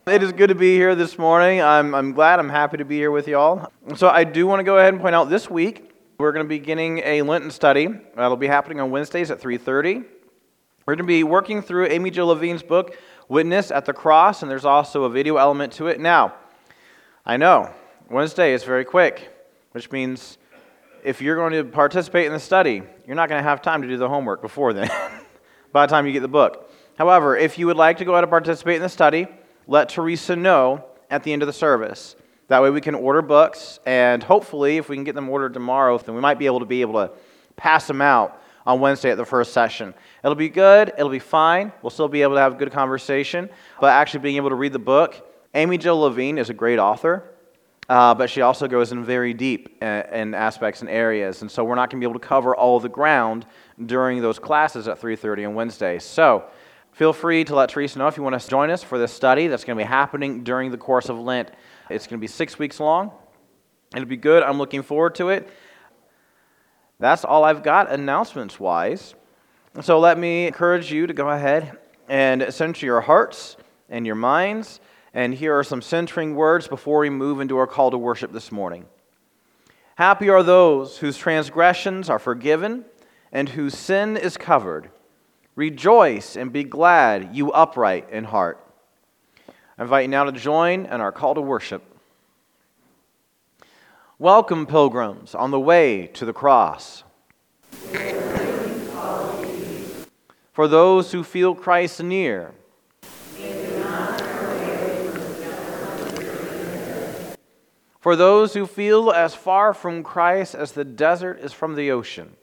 It is good to be here this morning. I'm glad, I'm happy to be here with y'all. So I do want to go ahead and point out this week, we're going to be beginning a Lenten study. That'll be happening on Wednesdays at 3:30. We're going to be working through Amy Jo Levine's book, Witness at the Cross, and there's also a video element to it. Now, I know, Wednesday is very quick, which means if you're going to participate in the study, you're not going to have time to do the homework before then, by the time you get the book. However, if you would like to go out and participate in the study, let Teresa know at the end of the service. That way we can order books, and hopefully, if we can get them ordered tomorrow, then we might be able to pass them out on Wednesday at the first session. It'll be good, it'll be fine, we'll still be able to have a good conversation, but actually being able to read the book. Amy Jo Levine is a great author, but she also goes in very deep in aspects and areas, and so we're not going to be able to cover all of the ground during those classes at 3:30 on Wednesday. So, feel free to let Teresa know if you want to join us for this study that's going to be happening during the course of Lent. It's going to be 6 weeks long. It'll be good. I'm looking forward to it. That's all I've got announcements-wise. So let me encourage you to go ahead and center your hearts and your minds. And here are some centering words before we move into our call to worship this morning. Happy are those whose transgressions are forgiven and whose sin is covered. Rejoice and be glad, you upright in heart. I invite you now to join in our call to worship. Welcome, pilgrims, on the way to the cross. For those who feel Christ near. For those who feel as far from Christ as the desert is from the ocean.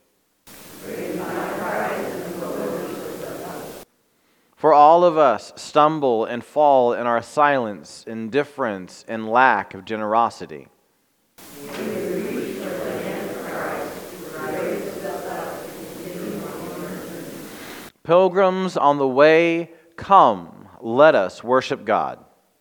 For all of us stumble and fall in our silence, indifference, and lack of generosity. Pilgrims on the way, come, let us worship God.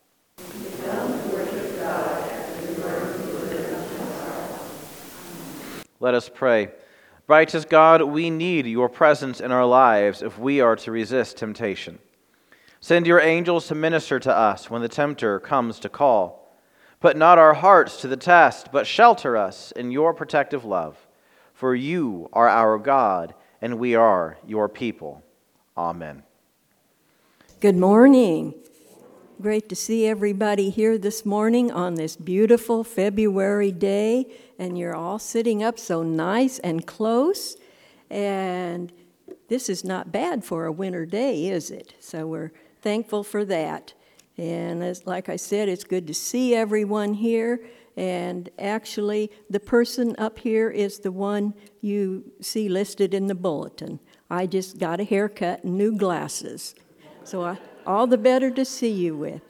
Let us pray. Righteous God, we need your presence in our lives if we are to resist temptation. Send your angels to minister to us when the tempter comes to call. Put not our hearts to the test, but shelter us in your protective love. For you are our God, and we are your people. Amen. Good morning. Great to see everybody here this morning on this beautiful February day, and you're all sitting up so nice and close, and this is not bad for a winter day, is it? So we're thankful for that. And like I said, it's good to see everyone here, and actually the person up here is the one you see listed in the bulletin. I just got a haircut and new glasses, so all the better to see you with.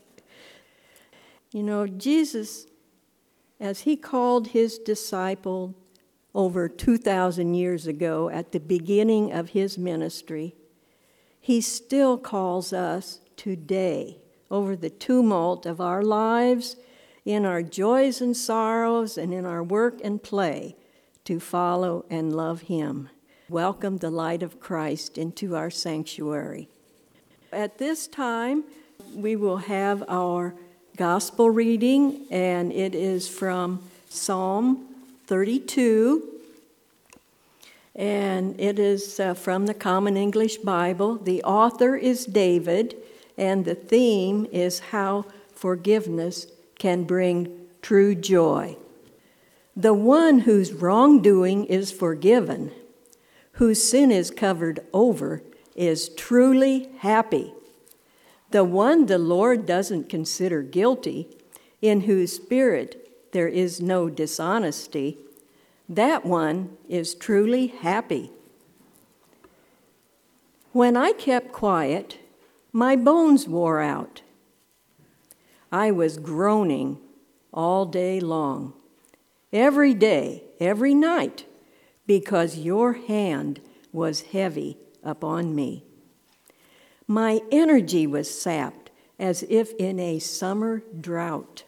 You know, Jesus, as he called his disciple over 2,000 years ago at the beginning of his ministry, he still calls us today over the tumult of our lives, in our joys and sorrows, and in our work and play, to follow and love him. Welcome the light of Christ into our sanctuary. At this time, we will have our gospel reading, and it is from Psalm 32, and it is from the Common English Bible. The author is David, and the theme is how forgiveness can bring true joy. The one whose wrongdoing is forgiven, whose sin is covered over, is truly happy. The one the Lord doesn't consider guilty, in whose spirit there is no dishonesty, that one is truly happy. When I kept quiet, my bones wore out. I was groaning all day long, every day, every night, because your hand was heavy upon me. My energy was sapped as if in a summer drought.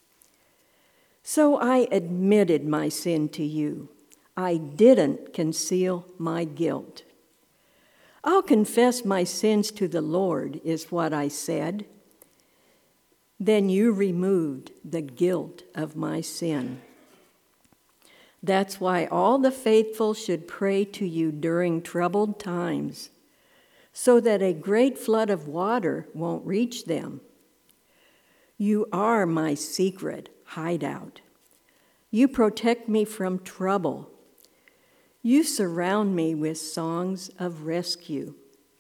So I admitted my sin to you. I didn't conceal my guilt. I'll confess my sins to the Lord, is what I said. Then you removed the guilt of my sin. That's why all the faithful should pray to you during troubled times, so that a great flood of water won't reach them. You are my secret hideout. You protect me from trouble. You surround me with songs of rescue.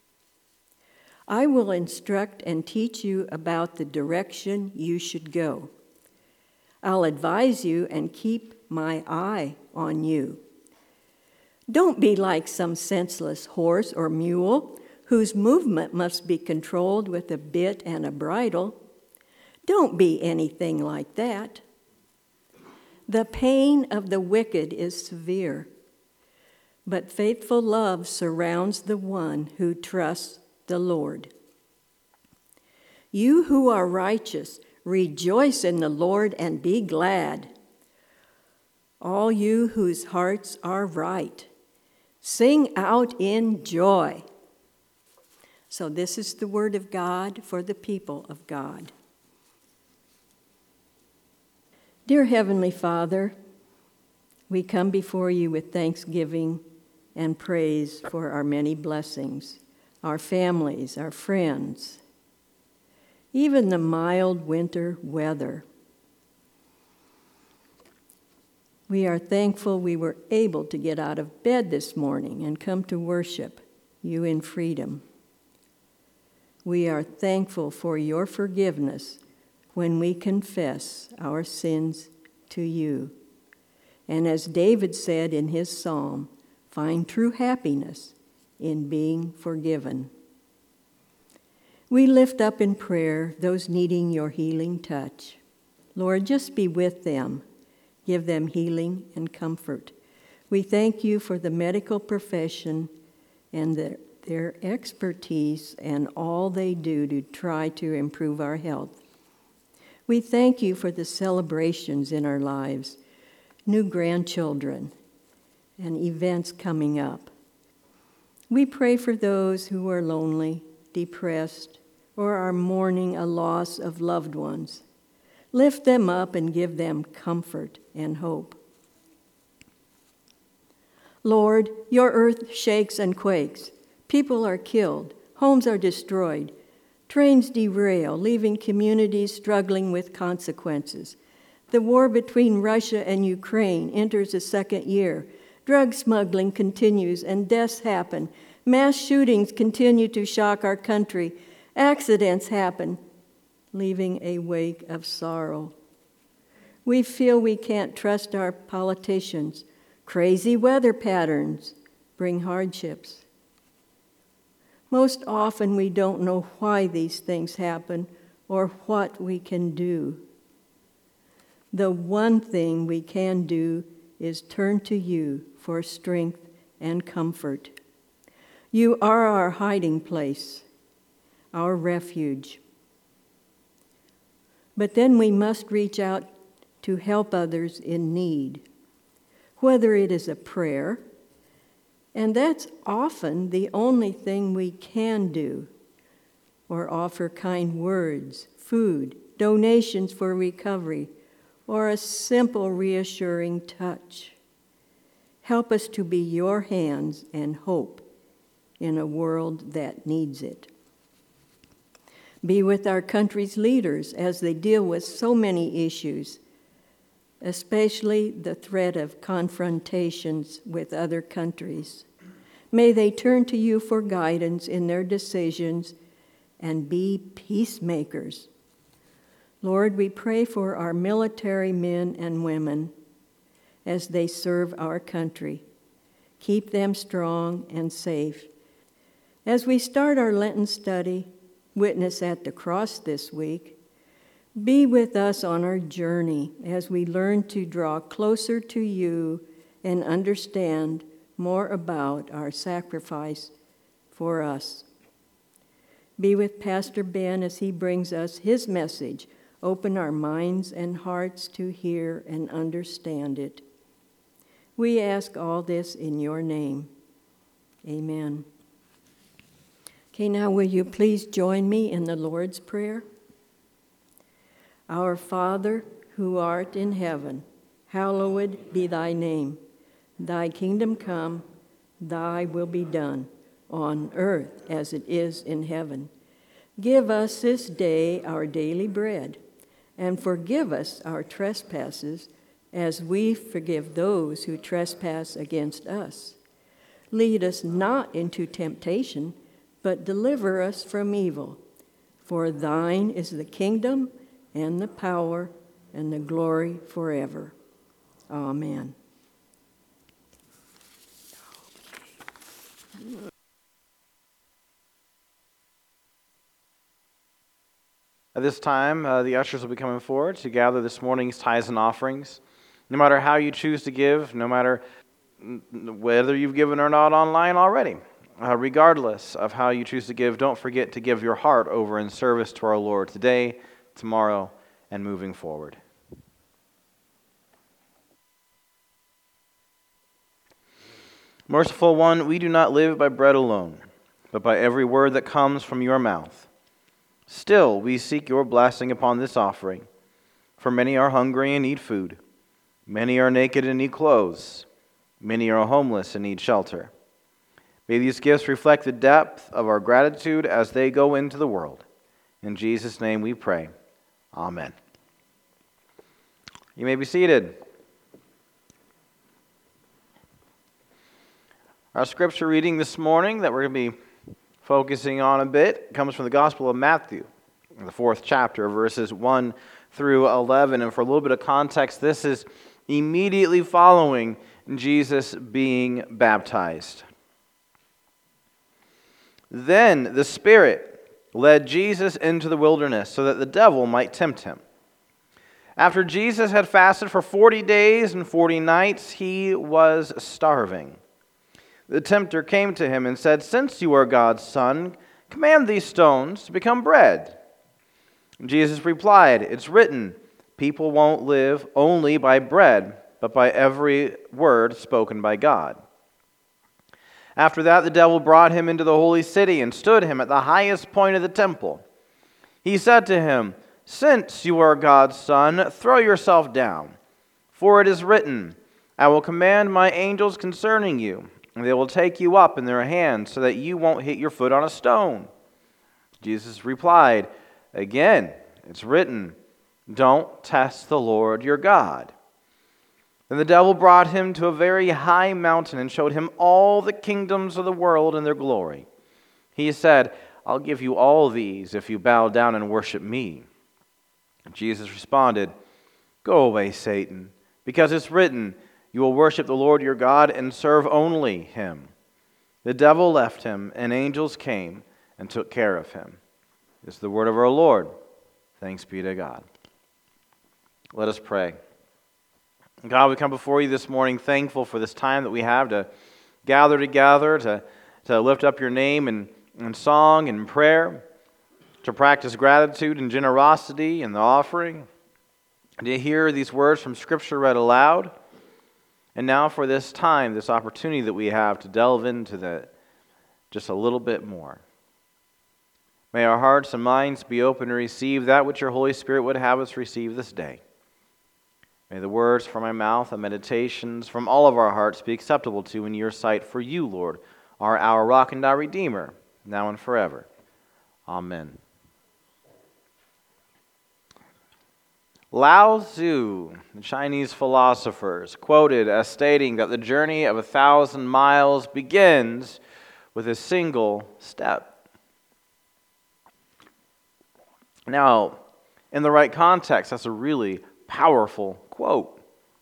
I will instruct and teach you about the direction you should go. I'll advise you and keep my eye on you. Don't be like some senseless horse or mule whose movement must be controlled with a bit and a bridle. Don't be anything like that. The pain of the wicked is severe, but faithful love surrounds the one who trusts the Lord. You who are righteous, rejoice in the Lord and be glad. All you whose hearts are right, sing out in joy. So this is the word of God for the people of God. Dear Heavenly Father, we come before you with thanksgiving and praise for our many blessings, our families, our friends, even the mild winter weather. We are thankful we were able to get out of bed this morning and come to worship you in freedom. We are thankful for your forgiveness when we confess our sins to you. And as David said in his psalm, find true happiness in being forgiven. We lift up in prayer those needing your healing touch. Lord, just be with them. Give them healing and comfort. We thank you for the medical profession and their expertise and all they do to try to improve our health. We thank you for the celebrations in our lives, new grandchildren, and events coming up. We pray for those who are lonely, depressed, or are mourning a loss of loved ones. Lift them up and give them comfort and hope. Lord, your earth shakes and quakes. People are killed. Homes are destroyed. Trains derail, leaving communities struggling with consequences. The war between Russia and Ukraine enters a second year. Drug smuggling continues and deaths happen. Mass shootings continue to shock our country. Accidents happen, leaving a wake of sorrow. We feel we can't trust our politicians. Crazy weather patterns bring hardships. Most often we don't know why these things happen or what we can do. The one thing we can do is turn to you for strength and comfort. You are our hiding place, our refuge. But then we must reach out to help others in need, whether it is a prayer, and that's often the only thing we can do, or offer kind words, food, donations for recovery, or a simple reassuring touch. Help us to be your hands and hope in a world that needs it. Be with our country's leaders as they deal with so many issues, especially the threat of confrontations with other countries. May they turn to you for guidance in their decisions and be peacemakers. Lord, we pray for our military men and women as they serve our country. Keep them strong and safe. As we start our Lenten study, Witness at the Cross this week, be with us on our journey as we learn to draw closer to you and understand more about our sacrifice for us. Be with Pastor Ben as he brings us his message. Open our minds and hearts to hear and understand it. We ask all this in your name. Amen. Okay, now will you please join me in the Lord's Prayer? Our Father, who art in heaven, hallowed be thy name. Thy kingdom come, thy will be done, on earth as it is in heaven. Give us this day our daily bread, and forgive us our trespasses, as we forgive those who trespass against us. Lead us not into temptation, but deliver us from evil. For thine is the kingdom, and the power, and the glory forever. Amen. At this time, the ushers will be coming forward to gather this morning's tithes and offerings. No matter how you choose to give, no matter whether you've given or not online already, regardless of how you choose to give, don't forget to give your heart over in service to our Lord today, tomorrow, and moving forward. Merciful One, we do not live by bread alone, but by every word that comes from your mouth. Still, we seek your blessing upon this offering, for many are hungry and need food. Many are naked and need clothes. Many are homeless and need shelter. May these gifts reflect the depth of our gratitude as they go into the world. In Jesus' name we pray. Amen. You may be seated. Our scripture reading this morning that we're going to be focusing on a bit comes from the Gospel of Matthew, the 4th chapter, verses 1 through 11. And for a little bit of context, this is immediately following Jesus being baptized. Then the Spirit led Jesus into the wilderness so that the devil might tempt him. After Jesus had fasted for 40 days and 40 nights, he was starving. The tempter came to him and said, "Since you are God's Son, command these stones to become bread." Jesus replied, "It's written, people won't live only by bread, but by every word spoken by God." After that, the devil brought him into the holy city and stood him at the highest point of the temple. He said to him, "Since you are God's Son, throw yourself down, for it is written, I will command my angels concerning you, and they will take you up in their hands so that you won't hit your foot on a stone." Jesus replied, "Again, it's written, don't test the Lord your God." Then the devil brought him to a very high mountain and showed him all the kingdoms of the world and their glory. He said, "I'll give you all these if you bow down and worship me." Jesus responded, "Go away, Satan, because it's written, you will worship the Lord your God and serve only him." The devil left him, and angels came and took care of him. This is the word of our Lord. Thanks be to God. Let us pray. God, we come before you this morning thankful for this time that we have to gather together, to lift up your name in song and prayer, to practice gratitude and generosity in the offering, to hear these words from Scripture read aloud, and now for this time, this opportunity that we have to delve into that just a little bit more. May our hearts and minds be open to receive that which your Holy Spirit would have us receive this day. May the words from my mouth and meditations from all of our hearts be acceptable to you in your sight, for you, Lord, are our rock and our Redeemer, now and forever. Amen. Lao Tzu, the Chinese philosopher, is quoted as stating that the journey of 1,000 miles begins with a single step. Now, in the right context, that's a really powerful quote.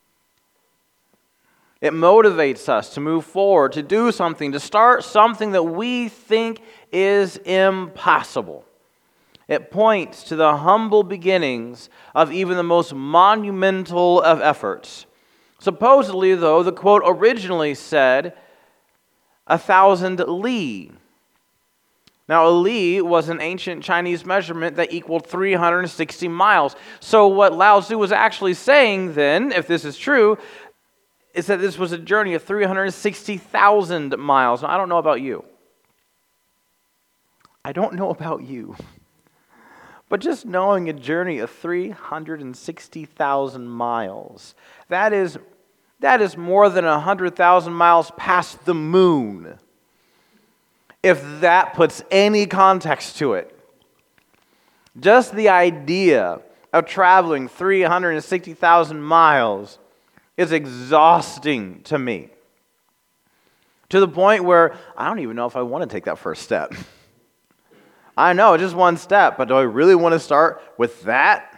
It motivates us to move forward, to do something, to start something that we think is impossible. It points to the humble beginnings of even the most monumental of efforts. Supposedly, though, the quote originally said 1,000 li. Now, a li was an ancient Chinese measurement that equaled 360 miles. So what Lao Tzu was actually saying then, if this is true, is that this was a journey of 360,000 miles. Now, I don't know about you. But just knowing a journey of 360,000 miles, that is more than 100,000 miles past the moon. If that puts any context to it. Just the idea of traveling 360,000 miles is exhausting to me. To the point where I don't even know if I want to take that first step. I know, just one step, but do I really want to start with that?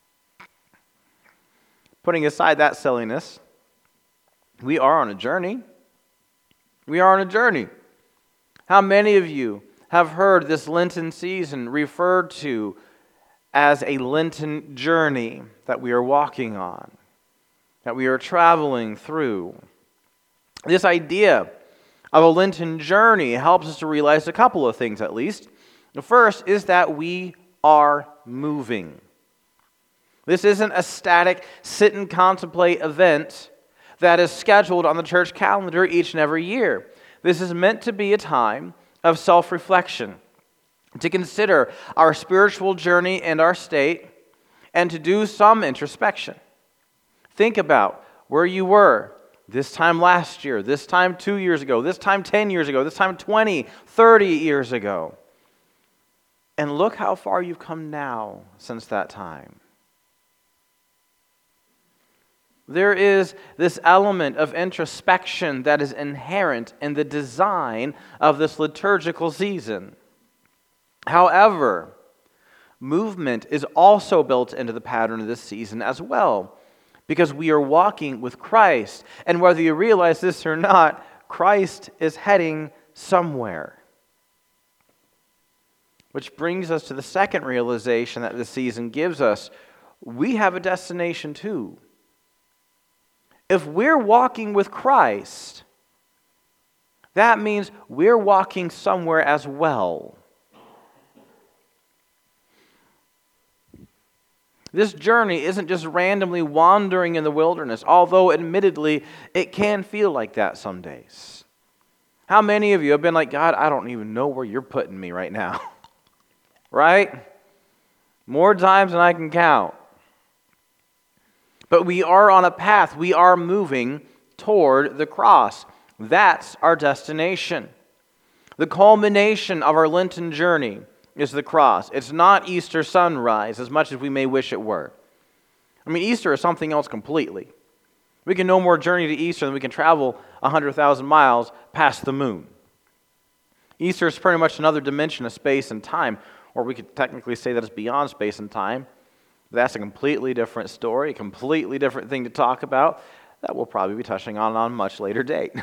Putting aside that silliness, we are on a journey. We are on a journey. How many of you have heard this Lenten season referred to as a Lenten journey that we are walking on, that we are traveling through? This idea of a Lenten journey helps us to realize a couple of things at least. The first is that we are moving. This isn't a static sit and contemplate event that is scheduled on the church calendar each and every year. This is meant to be a time of self-reflection, to consider our spiritual journey and our state, and to do some introspection. Think about where you were this time last year, this time 2 years ago, this time 10 years ago, this time 20, 30 years ago. And look how far you've come now since that time. There is this element of introspection that is inherent in the design of this liturgical season. However, movement is also built into the pattern of this season as well, because we are walking with Christ. And whether you realize this or not, Christ is heading somewhere. Which brings us to the second realization that this season gives us. We have a destination too. If we're walking with Christ, that means we're walking somewhere as well. This journey isn't just randomly wandering in the wilderness, although admittedly it can feel like that some days. How many of you have been like, God, I don't even know where you're putting me right now? Right? More times than I can count. But we are on a path. We are moving toward the cross. That's our destination. The culmination of our Lenten journey is the cross. It's not Easter sunrise as much as we may wish it were. I mean, Easter is something else completely. We can no more journey to Easter than we can travel 100,000 miles past the moon. Easter is pretty much another dimension of space and time, or we could technically say that it's beyond space and time. That's a completely different story, a completely different thing to talk about that we'll probably be touching on a much later date.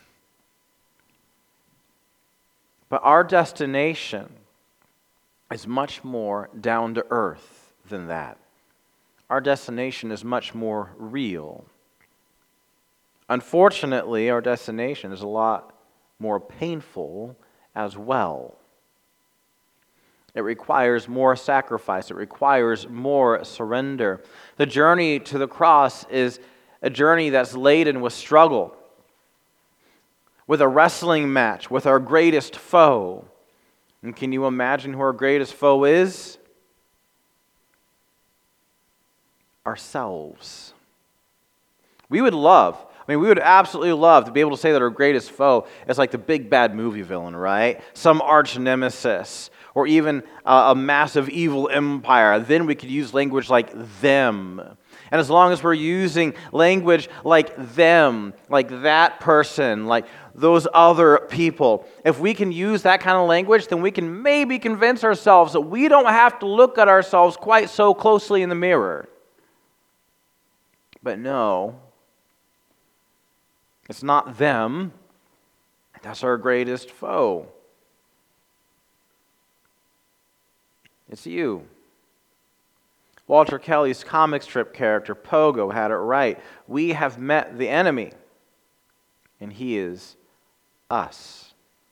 But our destination is much more down to earth than that. Our destination is much more real. Unfortunately, our destination is a lot more painful as well. It requires more sacrifice. It requires more surrender. The journey to the cross is a journey that's laden with struggle, with a wrestling match with our greatest foe. And can you imagine who our greatest foe is? Ourselves. We would absolutely love to be able to say that our greatest foe is like the big bad movie villain, right? Some arch nemesis, or even a massive evil empire. Then we could use language like them. And as long as we're using language like them, like that person, like those other people, if we can use that kind of language, then we can maybe convince ourselves that we don't have to look at ourselves quite so closely in the mirror. But no, it's not them. That's our greatest foe. It's you. Walter Kelly's comic strip character, Pogo, had it right. We have met the enemy, and he is us.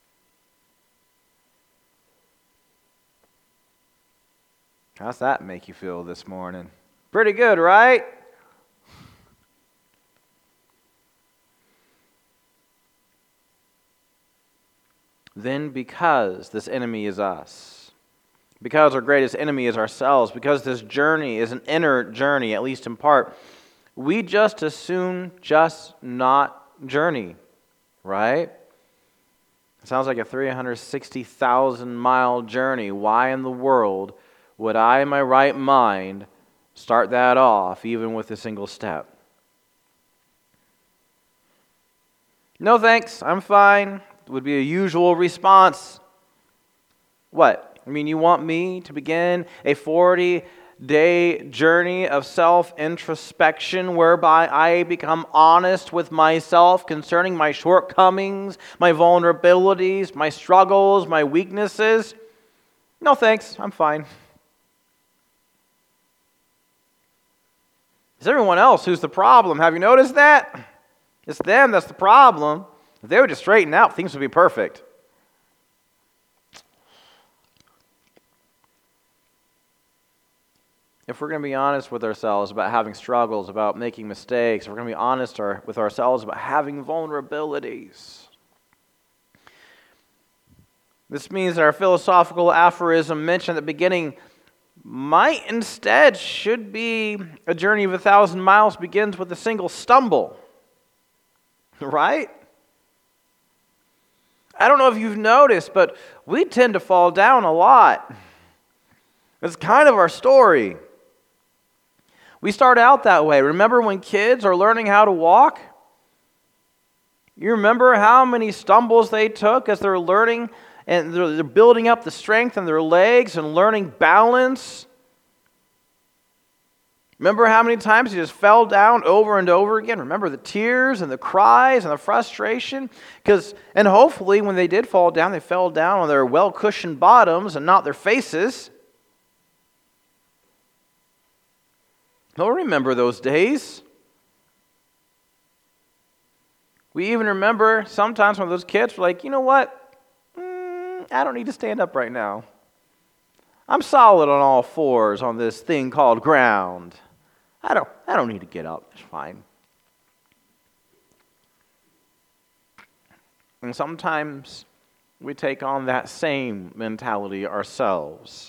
How's that make you feel this morning? Pretty good, right? Then because this enemy is us, because our greatest enemy is ourselves, because this journey is an inner journey, at least in part, we just as soon just not journey, right? It sounds like a 360,000-mile journey. Why in the world would I, in my right mind, start that off, even with a single step? No thanks, I'm fine, would be a usual response. What? I mean, you want me to begin a 40-day journey of self-introspection whereby I become honest with myself concerning my shortcomings, my vulnerabilities, my struggles, my weaknesses? No thanks, I'm fine. It's everyone else who's the problem. Have you noticed that? It's them that's the problem. If they would just straighten out, things would be perfect. If we're going to be honest with ourselves about having struggles, about making mistakes, if we're going to be honest with ourselves about having vulnerabilities, this means that our philosophical aphorism mentioned at the beginning might instead should be a journey of 1,000 miles begins with a single stumble. Right? I don't know if you've noticed, but we tend to fall down a lot. It's kind of our story. We start out that way. Remember when kids are learning how to walk? You remember how many stumbles they took as they're learning and they're building up the strength in their legs and learning balance? Remember how many times he just fell down over and over again? Remember the tears and the cries and the frustration? And hopefully when they did fall down, they fell down on their well-cushioned bottoms and not their faces. They'll remember those days. We even remember sometimes when those kids were like, you know what? I don't need to stand up right now. I'm solid on all fours on this thing called ground. I don't need to get up. It's fine. And sometimes we take on that same mentality ourselves.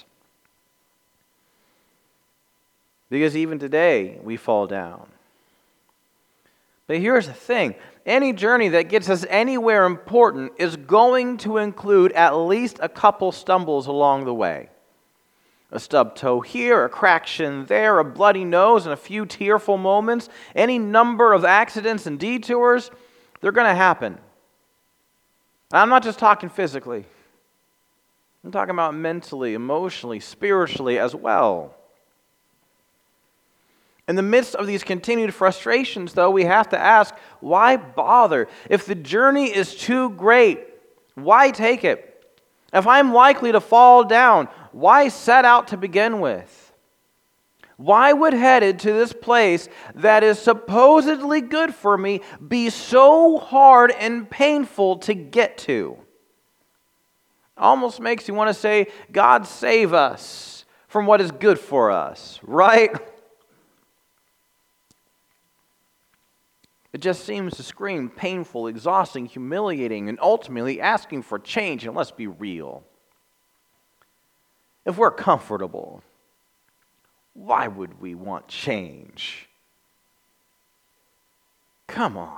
Because even today, we fall down. But here's the thing. Any journey that gets us anywhere important is going to include at least a couple stumbles along the way. A stubbed toe here, a cracked shin there, a bloody nose, and a few tearful moments. Any number of accidents and detours, they're going to happen. And I'm not just talking physically. I'm talking about mentally, emotionally, spiritually as well. In the midst of these continued frustrations, though, we have to ask, why bother? If the journey is too great, why take it? If I'm likely to fall down, why set out to begin with? Why would headed to this place that is supposedly good for me be so hard and painful to get to? Almost makes you want to say, God save us from what is good for us, right? It just seems to scream painful, exhausting, humiliating, and ultimately asking for change. And let's be real. If we're comfortable, why would we want change? Come on.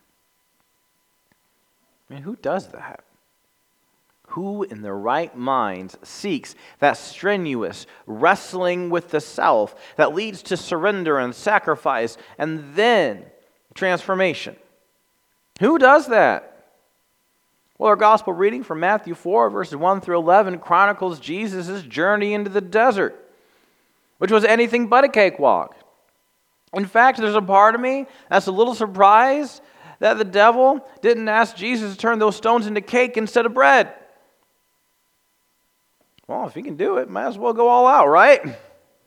I mean, who does that? Who in their right minds seeks that strenuous wrestling with the self that leads to surrender and sacrifice and then transformation? Who does that? Well, our gospel reading from Matthew 4, verses 1 through 11 chronicles Jesus' journey into the desert, which was anything but a cakewalk. In fact, there's a part of me that's a little surprised that the devil didn't ask Jesus to turn those stones into cake instead of bread. Well, if he can do it, might as well go all out, right?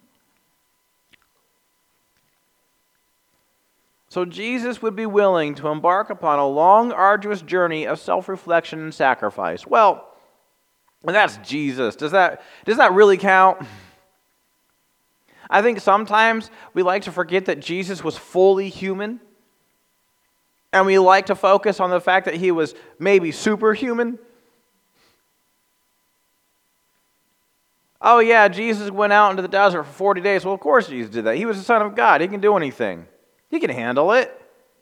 So Jesus would be willing to embark upon a long, arduous journey of self-reflection and sacrifice. Well, that's Jesus. Does that really count? I think sometimes we like to forget that Jesus was fully human. And we like to focus on the fact that he was maybe superhuman. Oh yeah, Jesus went out into the desert for 40 days. Well, of course Jesus did that. He was the Son of God. He can do anything. He can handle it.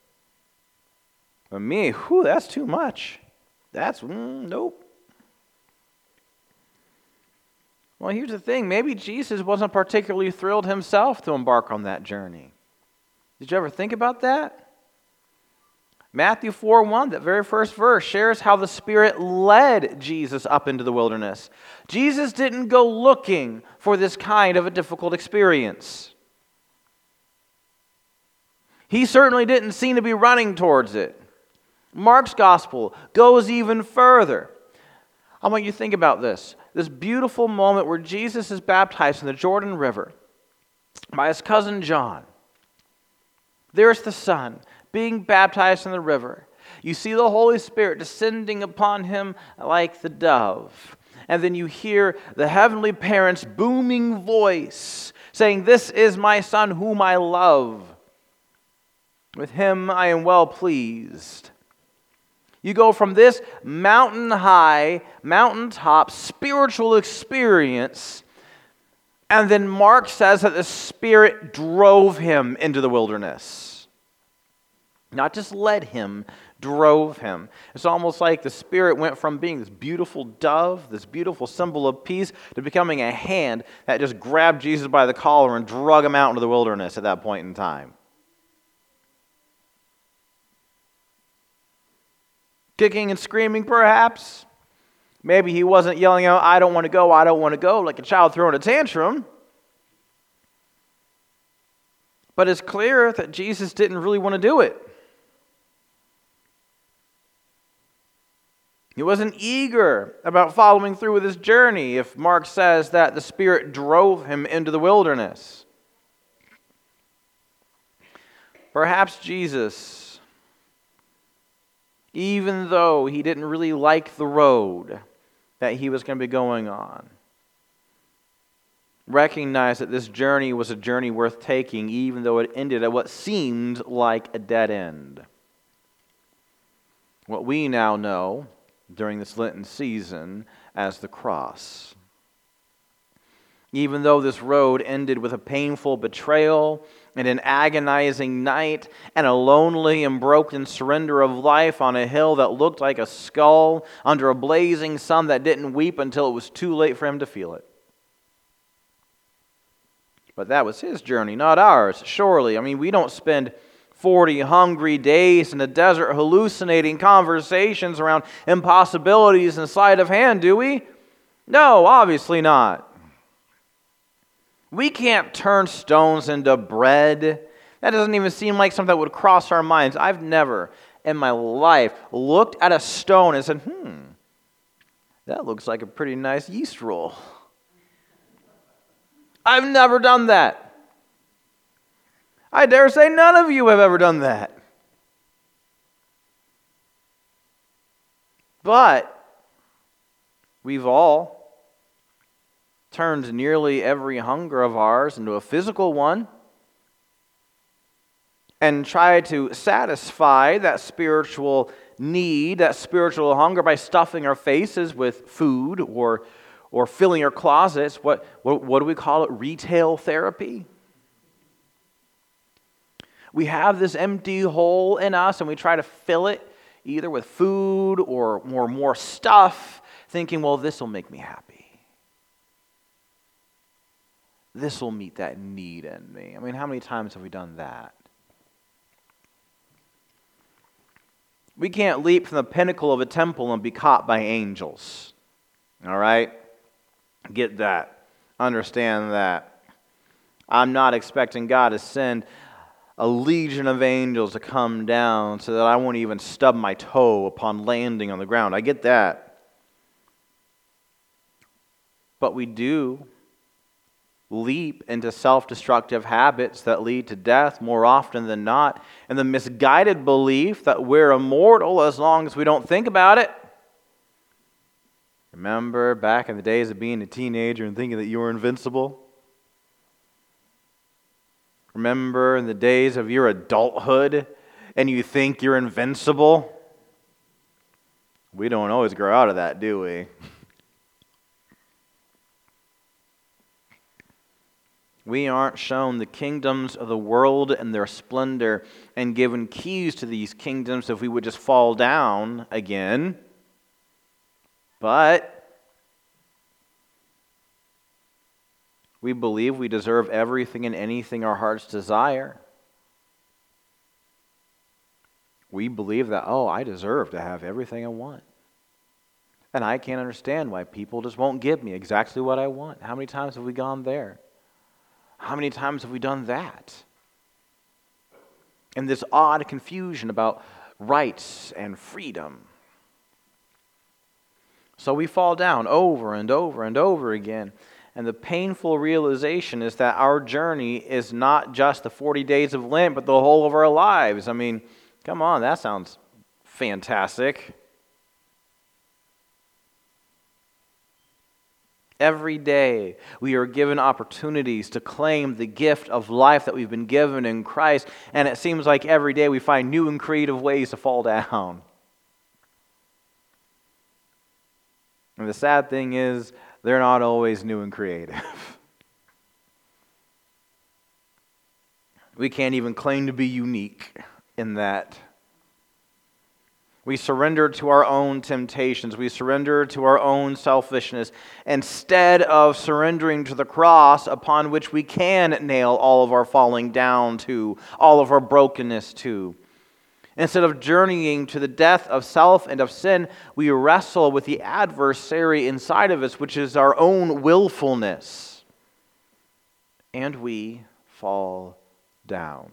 But me, that's too much. Nope. Well, here's the thing. Maybe Jesus wasn't particularly thrilled himself to embark on that journey. Did you ever think about that? Matthew 4:1, that very first verse, shares how the Spirit led Jesus up into the wilderness. Jesus didn't go looking for this kind of a difficult experience. He certainly didn't seem to be running towards it. Mark's gospel goes even further. I want you to think about this beautiful moment where Jesus is baptized in the Jordan River by his cousin John. There's the Son being baptized in the river. You see the Holy Spirit descending upon him like the dove. And then you hear the heavenly parent's booming voice saying, "This is my Son whom I love. With him I am well pleased." You go from this mountain-high, mountaintop spiritual experience, and then Mark says that the Spirit drove him into the wilderness. Not just led him, drove him. It's almost like the Spirit went from being this beautiful dove, this beautiful symbol of peace, to becoming a hand that just grabbed Jesus by the collar and drug him out into the wilderness at that point in time. Kicking and screaming, perhaps. Maybe he wasn't yelling out, "I don't want to go, I don't want to go," like a child throwing a tantrum. But it's clear that Jesus didn't really want to do it. He wasn't eager about following through with his journey if Mark says that the Spirit drove him into the wilderness. Perhaps Jesus, even though he didn't really like the road that he was going to be going on, recognized that this journey was a journey worth taking, even though it ended at what seemed like a dead end. What we now know during this Lenten season as the cross. Even though this road ended with a painful betrayal and an agonizing night and a lonely and broken surrender of life on a hill that looked like a skull under a blazing sun that didn't weep until it was too late for him to feel it. But that was his journey, not ours, surely. I mean, we don't spend 40 hungry days in the desert hallucinating conversations around impossibilities and sleight of hand, do we? No, obviously not. We can't turn stones into bread. That doesn't even seem like something that would cross our minds. I've never in my life looked at a stone and said, that looks like a pretty nice yeast roll. I've never done that. I dare say none of you have ever done that. But we've all turned nearly every hunger of ours into a physical one and tried to satisfy that spiritual need, that spiritual hunger by stuffing our faces with food or filling our closets. What do we call it? Retail therapy. We have this empty hole in us and we try to fill it either with food or more stuff, thinking, well, this will make me happy. This will meet that need in me. I mean, how many times have we done that? We can't leap from the pinnacle of a temple and be caught by angels. All right? Get that. Understand that. I'm not expecting God to send a legion of angels to come down so that I won't even stub my toe upon landing on the ground. I get that. But we do leap into self-destructive habits that lead to death more often than not, and the misguided belief that we're immortal as long as we don't think about it. Remember back in the days of being a teenager and thinking that you were invincible? Remember in the days of your adulthood and you think you're invincible? We don't always grow out of that, do we? We aren't shown the kingdoms of the world and their splendor and given keys to these kingdoms if we would just fall down again. But we believe we deserve everything and anything our hearts desire. We believe that, I deserve to have everything I want. And I can't understand why people just won't give me exactly what I want. How many times have we gone there? How many times have we done that? And this odd confusion about rights and freedom. So we fall down over and over and over again. And the painful realization is that our journey is not just the 40 days of Lent, but the whole of our lives. I mean, come on, that sounds fantastic. Every day we are given opportunities to claim the gift of life that we've been given in Christ, and it seems like every day we find new and creative ways to fall down. And the sad thing is, they're not always new and creative. We can't even claim to be unique in that. We surrender to our own temptations. We surrender to our own selfishness instead of surrendering to the cross upon which we can nail all of our falling down to, all of our brokenness to. Instead of journeying to the death of self and of sin, we wrestle with the adversary inside of us, which is our own willfulness. And we fall down.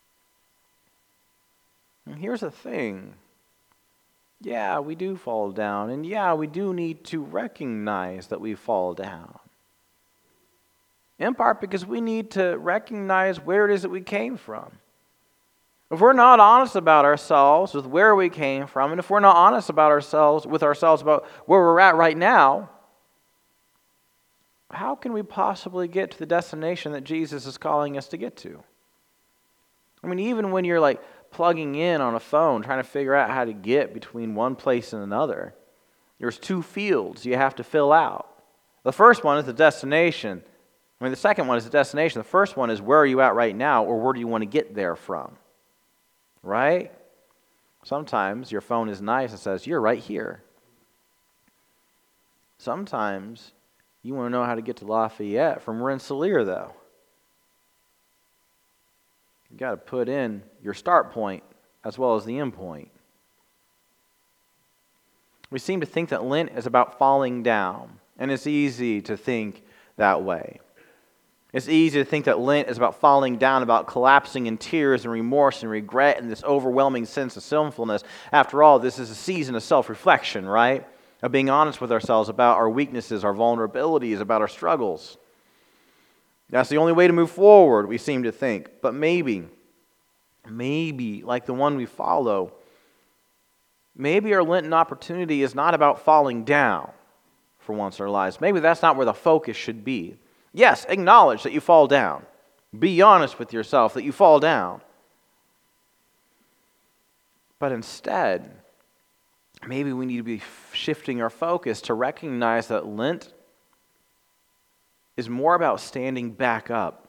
And here's the thing. Yeah, we do fall down, and yeah, we do need to recognize that we fall down. In part because we need to recognize where it is that we came from. If we're not honest about ourselves with where we came from, and if we're not honest about ourselves about where we're at right now, how can we possibly get to the destination that Jesus is calling us to get to? I mean, even when you're like plugging in on a phone, trying to figure out how to get between one place and another, there's two fields you have to fill out. The first one is the destination. The second one is the destination. The first one is where are you at right now, or where do you want to get there from? Right? Sometimes your phone is nice and says, you're right here. Sometimes you want to know how to get to Lafayette from Rensselaer, though. You got to put in your start point as well as the end point. We seem to think that Lent is about falling down, and it's easy to think that way. It's easy to think that Lent is about falling down, about collapsing in tears and remorse and regret and this overwhelming sense of sinfulness. After all, this is a season of self-reflection, right? Of being honest with ourselves about our weaknesses, our vulnerabilities, about our struggles. That's the only way to move forward, we seem to think. But maybe, like the one we follow, maybe our Lenten opportunity is not about falling down for once in our lives. Maybe that's not where the focus should be. Yes, acknowledge that you fall down. Be honest with yourself that you fall down. But instead, maybe we need to be shifting our focus to recognize that Lent is more about standing back up.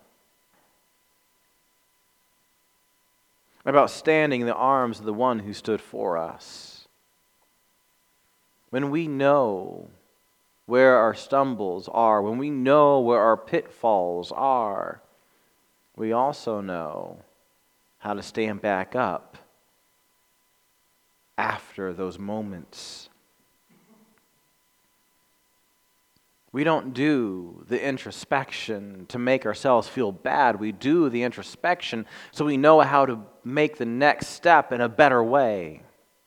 About standing in the arms of the one who stood for us. When we know where our stumbles are, when we know where our pitfalls are, we also know how to stand back up after those moments. We don't do the introspection to make ourselves feel bad. We do the introspection so we know how to make the next step in a better way.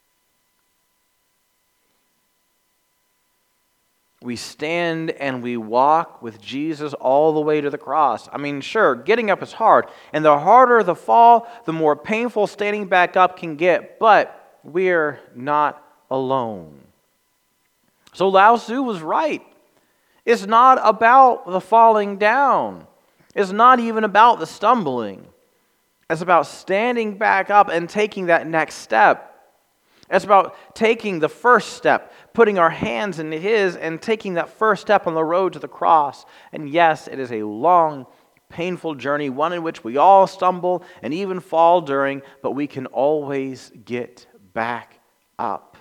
We stand and we walk with Jesus all the way to the cross. I mean, sure, getting up is hard. And the harder the fall, the more painful standing back up can get. But we're not alone. So Lao Tzu was right. It's not about the falling down. It's not even about the stumbling. It's about standing back up and taking that next step. It's about taking the first step, putting our hands in His and taking that first step on the road to the cross. And yes, it is a long, painful journey, one in which we all stumble and even fall during, but we can always get back up.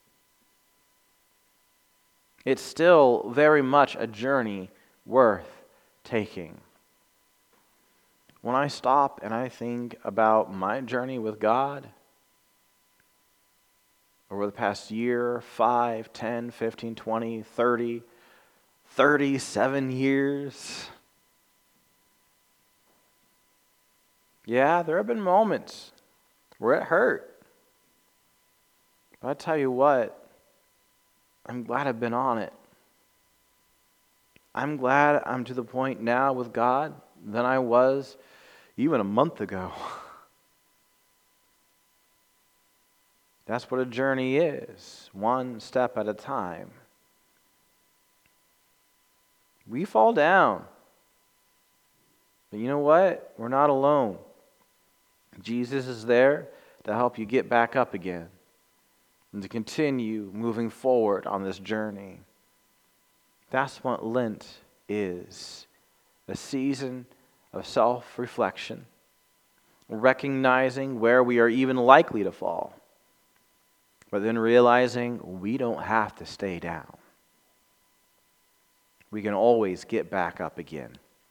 It's still very much a journey worth taking. When I stop and I think about my journey with God over the past year, 5, 10, 15, 20, 30, 37 years, yeah, there have been moments where it hurt. But I tell you what, I'm glad I've been on it. I'm glad I'm to the point now with God than I was even a month ago. That's what a journey is, one step at a time. We fall down. But you know what? We're not alone. Jesus is there to help you get back up again and to continue moving forward on this journey. That's what Lent is, a season of self-reflection, recognizing where we are even likely to fall, but then realizing we don't have to stay down. We can always get back up again.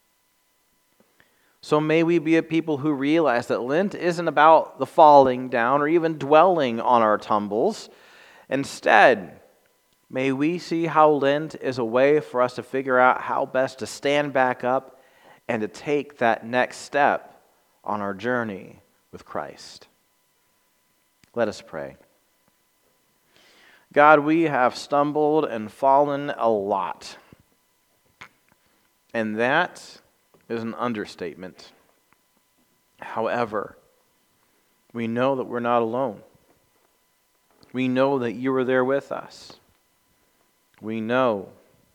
So may we be a people who realize that Lent isn't about the falling down or even dwelling on our tumbles. Instead, may we see how Lent is a way for us to figure out how best to stand back up and to take that next step on our journey with Christ. Let us pray. God, we have stumbled and fallen a lot. And that is an understatement. However, we know that we're not alone. We know that you are there with us. We know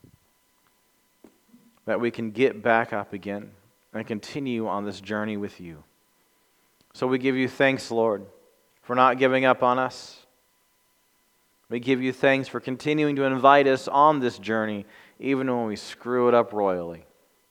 that we can get back up again and continue on this journey with you. So we give you thanks, Lord, for not giving up on us. We give you thanks for continuing to invite us on this journey, even when we screw it up royally.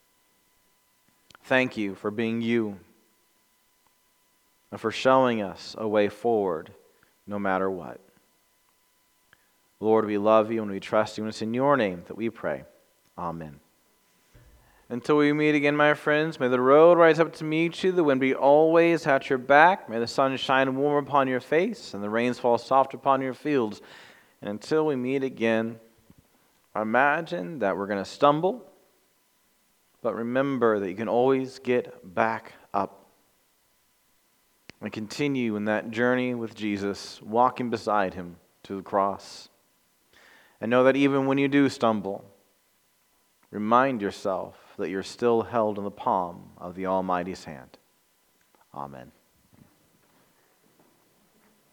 Thank you for being you and for showing us a way forward no matter what. Lord, we love you and we trust you, and it's in your name that we pray. Amen. Until we meet again, my friends, may the road rise up to meet you, the wind be always at your back, may the sun shine warm upon your face, and the rains fall soft upon your fields. And until we meet again, imagine that we're going to stumble, but remember that you can always get back up and continue in that journey with Jesus, walking beside him to the cross. And know that even when you do stumble, remind yourself that you're still held in the palm of the Almighty's hand. Amen.